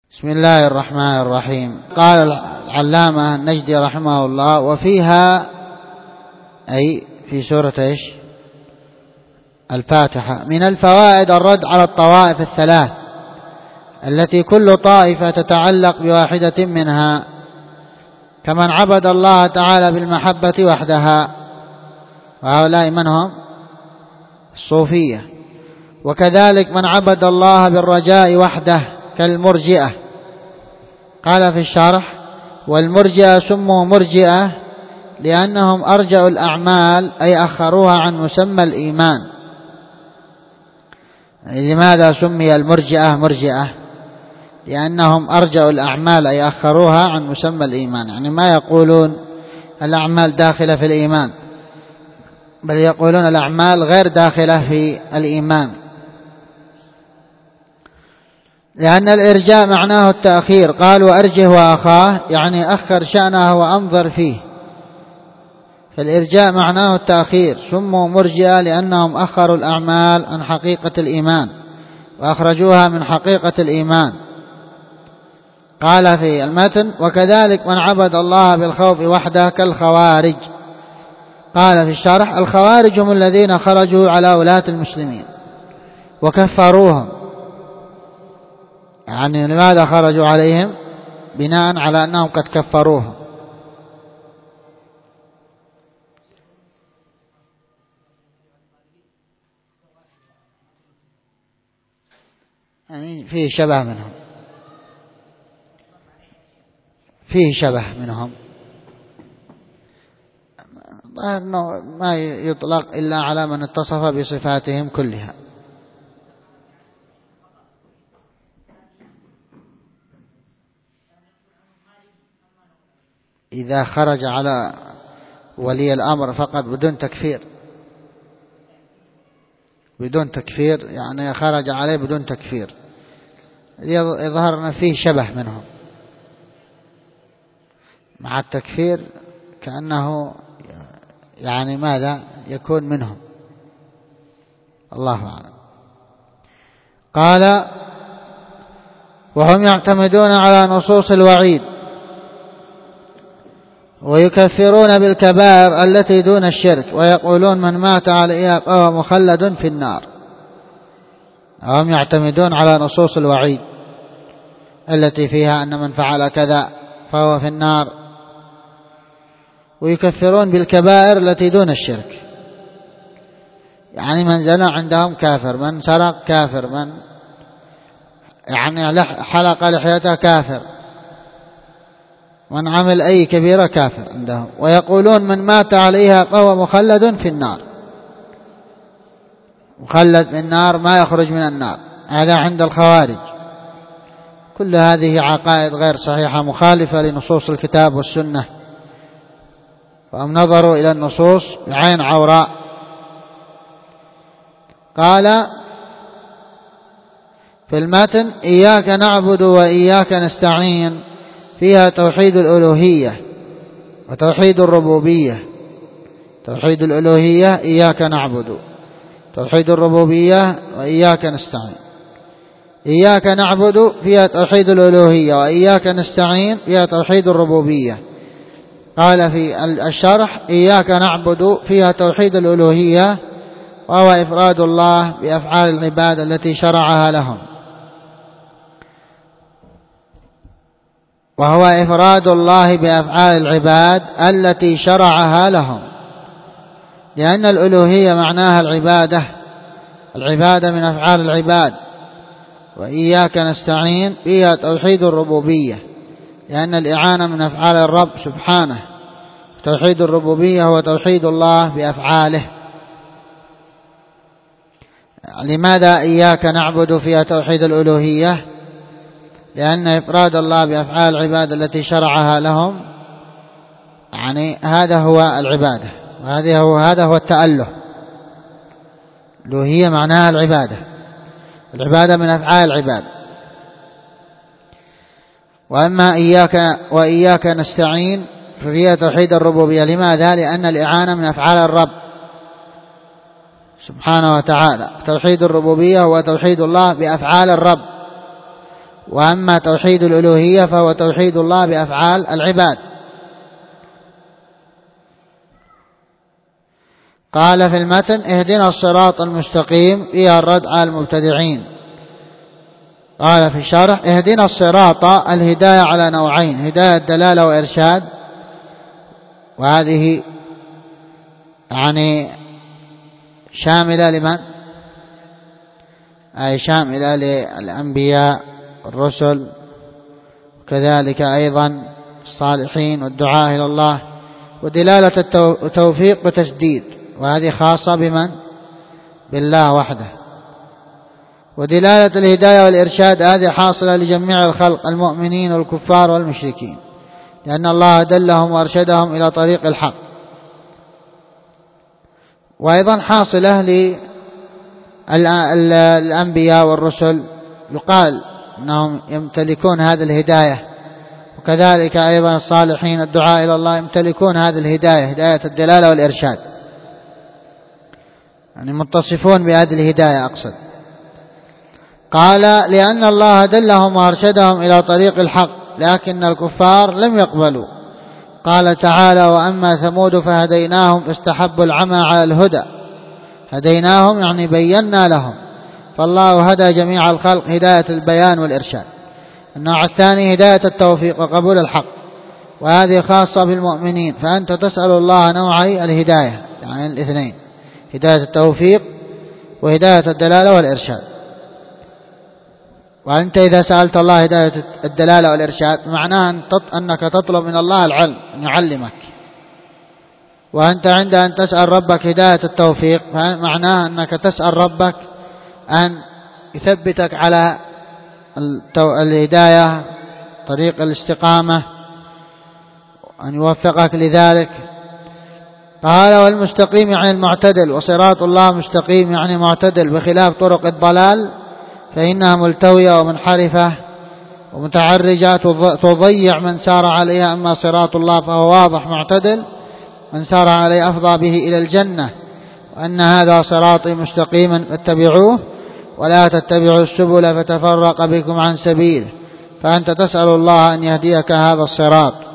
بسم الله الرحمن الرحيم. قال العلامة النجدي رحمه الله: وفيها، أي في سورة إيش؟ الفاتحة، من الفوائد الرد على الطوائف الثلاث التي كل طائفة تتعلق بواحدة منها، كمن عبد الله تعالى بالمحبة وحدها، وهؤلاء من هم؟ الصوفية. وكذلك من عبد الله بالرجاء وحده كالمرجئة. قال في الشرح: والمرجئة سموا مرجئة لأنهم أرجعوا الأعمال، أي أخروها عن مسمى الإيمان. لماذا سمي المرجئة مرجئة؟ لأنهم أرجعوا الأعمال، أي أخروها عن مسمى الإيمان. يعني ما يقولون الأعمال داخلة في الإيمان، بل يقولون الأعمال غير داخلة في الإيمان. لأن الإرجاء معناه التأخير. قال: وأرجه وأخاه، يعني أخر شأنه وأنظر فيه. فالإرجاء معناه التأخير. سموا مرجئة لأنهم أخروا الأعمال عن حقيقة الإيمان وأخرجوها من حقيقة الإيمان. قال في المتن: وكذلك من عبد الله بالخوف وحده كالخوارج. قال في الشرح: الخوارج هم الذين خرجوا على ولاة المسلمين وكفروهم. يعني لماذا خرجوا عليهم؟ بناء على أنهم قد كفروهم. يعني فيه شبه منهم، فيه شبه منهم، ما يطلق إلا على من اتصف بصفاتهم كلها. إذا خرج على ولي الأمر فقط بدون تكفير، بدون تكفير، يعني خرج عليه بدون تكفير، يظهر أن فيه شبه منهم. مع التكفير كأنه يعني ماذا يكون منهم، الله أعلم. قال: وهم يعتمدون على نصوص الوعيد ويكفرون بالكبائر التي دون الشرك، ويقولون من مات عليها فهو مخلد في النار. وهم يعتمدون على نصوص الوعيد التي فيها أن من فعل كذا فهو في النار، ويكفرون بالكبائر التي دون الشرك. يعني من زنى عندهم كافر، من سرق كافر، من يعني حلق لحيته كافر، من عمل أي كبيرة كافر عندهم. ويقولون من مات عليها فهو مخلد في النار، مخلد في النار، ما يخرج من النار. هذا عند الخوارج. كل هذه عقائد غير صحيحة، مخالفة لنصوص الكتاب والسنة، وهم نظروا إلى النصوص بعين عوراء. قال في المتن: إياك نعبد وإياك نستعين، فيها توحيد الألوهية وتوحيد الربوبية. توحيد الألوهية إياك نعبد، توحيد الربوبية وإياك نستعين. إياك نعبد فيها توحيد الألوهية، وإياك نستعين فيها توحيد الربوبية. قال في الشرح: إياك نعبد فيها توحيد الألوهية، وهو إفراد الله بأفعال العباد التي شرعها لهم، وهو إفراد الله بأفعال العباد التي شرعها لهم. لأن الألوهية معناها العبادة، العبادة من أفعال العباد. وإياك نستعين فيها توحيد الربوبية، لأن الإعانة من أفعال الرب سبحانه. توحيد الربوبية هو توحيد الله بأفعاله. لماذا إياك نعبد فيها توحيد الألوهية؟ لأن إفراد الله بأفعال العباد التي شرعها لهم، يعني هذا هو العبادة، وهذا هو التأله. الألوهية معناها العبادة، العبادة من أفعال العباد. وأما وإياك نستعين ففيها توحيد الربوبية. لماذا؟ لأن الإعانة من أفعال الرب سبحانه وتعالى. توحيد الربوبية هو توحيد الله بأفعال الرب، وأما توحيد الألوهية فهو توحيد الله بأفعال العباد. قال في المتن: اهدنا الصراط المستقيم، فيها الرد على المبتدعين. قال في الشرح: اهدنا الصراط، الهداية على نوعين: هداية دلالة وإرشاد، وهذه يعني شاملة لمن؟ أي شاملة للأنبياء والرسل، وكذلك أيضا الصالحين والدعاء إلى الله. ودلالة التوفيق وتسديد، وهذه خاصة بمن؟ بالله وحده. ودلالة الهداية والإرشاد هذه حاصلة لجميع الخلق، المؤمنين والكفار والمشركين، لأن الله دلهم وأرشدهم إلى طريق الحق. وأيضا حاصلة للأنبياء والرسل، يقال أنهم يمتلكون هذه الهداية، وكذلك أيضا الصالحين الدعاء إلى الله يمتلكون هذه الهداية، هداية الدلالة والإرشاد، يعني متصفون بهذه الهداية أقصد. قال: لأن الله دلهم وأرشدهم إلى طريق الحق، لكن الكفار لم يقبلوا. قال تعالى: وأما ثمود فهديناهم فاستحبوا العمى على الهدى. هديناهم يعني بينا لهم، فالله هدى جميع الخلق هداية البيان والإرشاد. النوع الثاني هداية التوفيق وقبول الحق، وهذه خاصة بالمؤمنين، فأنت تسأل الله نوعي الهداية، يعني الاثنين: هداية التوفيق وهداية الدلالة والإرشاد. وأنت إذا سألت الله هداية الدلالة والإرشاد معناها أنك تطلب من الله العلم، أن يعلمك. وأنت عند أن تسأل ربك هداية التوفيق معناها أنك تسأل ربك أن يثبتك على الهداية، طريق الاستقامة، أن يوفقك لذلك. قال: والمستقيم يعني المعتدل، وصراط الله مستقيم يعني معتدل، بخلاف طرق الضلال فإنها ملتوية ومنحرفة ومتعرجة تضيع من سار عليها. أما صراط الله فهو واضح معتدل، من سار عليه أفضى به إلى الجنة. وأن هذا صراطي مستقيما فاتبعوه ولا تتبعوا السبل فتفرق بكم عن سبيله. فأنت تسأل الله أن يهديك هذا الصراط.